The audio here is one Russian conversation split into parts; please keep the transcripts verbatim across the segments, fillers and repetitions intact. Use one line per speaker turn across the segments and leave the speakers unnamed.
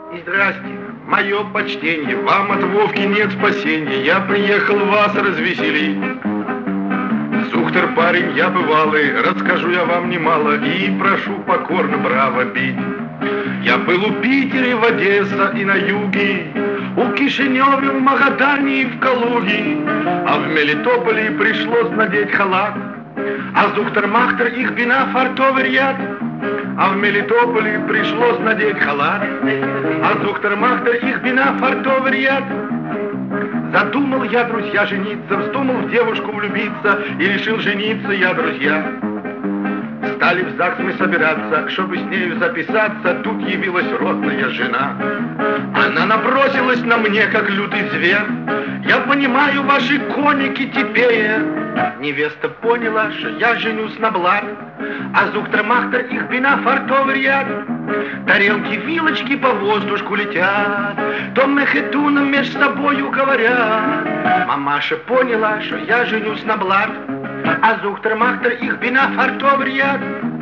И здрасте, мое почтение, вам от Вовки нет спасения, я приехал вас развеселить. Сухтер парень я бывалый, расскажу я вам немало и прошу покорно браво бить. Я был у Питере, в Одессе и на юге, у Кишиневе, в Магадане и в Калуге, а в Мелитополе пришлось надеть халат, а Зухтер-Махтер их бина фартовый ряд. А в Мелитополе пришлось надеть халат, а Зухтер-Махтер их бина фартовый ряд. Задумал я, друзья, жениться, вздумал в девушку влюбиться и решил жениться я, друзья. Стали в ЗАГС мы собираться, чтобы с нею записаться, тут явилась родная жена. Она набросилась на мне, как лютый зверь. Я понимаю ваши коники теперь. Невеста поняла, что я женюсь на Блад, а Зухтер-Махтер их бина фартовый ряд. Тарелки, вилочки по воздушку летят, то мехетуном меж собою говорят. Мамаша поняла, что я женюсь на Блад, а Зухтер-Махтер их бина фартовый ряд.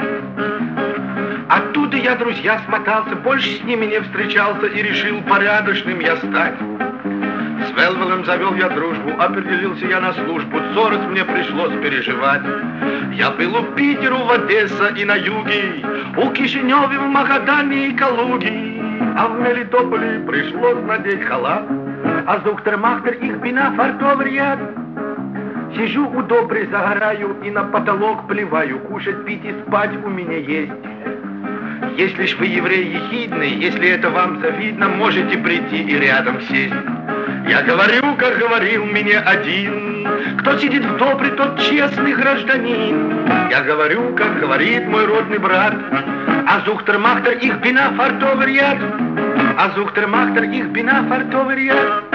Оттуда я, друзья, смотался, больше с ними не встречался и решил порядочным я стать. С Велвелем завел я дружбу, определился я на службу, сорок мне пришлось переживать. Я был у Питера, в Одессе и на юге, у Кишиневе, в Магадане и Калуге, а в Мелитополе пришлось надеть халат, а Зухтер-Махтер их бина фартовый ряд. Сижу у доброй, загораю и на потолок плеваю, кушать, пить и спать у меня есть. Если ж вы еврей ехидный, если это вам завидно, можете прийти и рядом сесть. Я говорю, как говорил мне один, кто сидит в добре, тот честный гражданин. Я говорю, как говорит мой родный брат, а Зухтер-Махтер их бина фартовый ряд, а Зухтер-Махтер их бина фартовый ряд.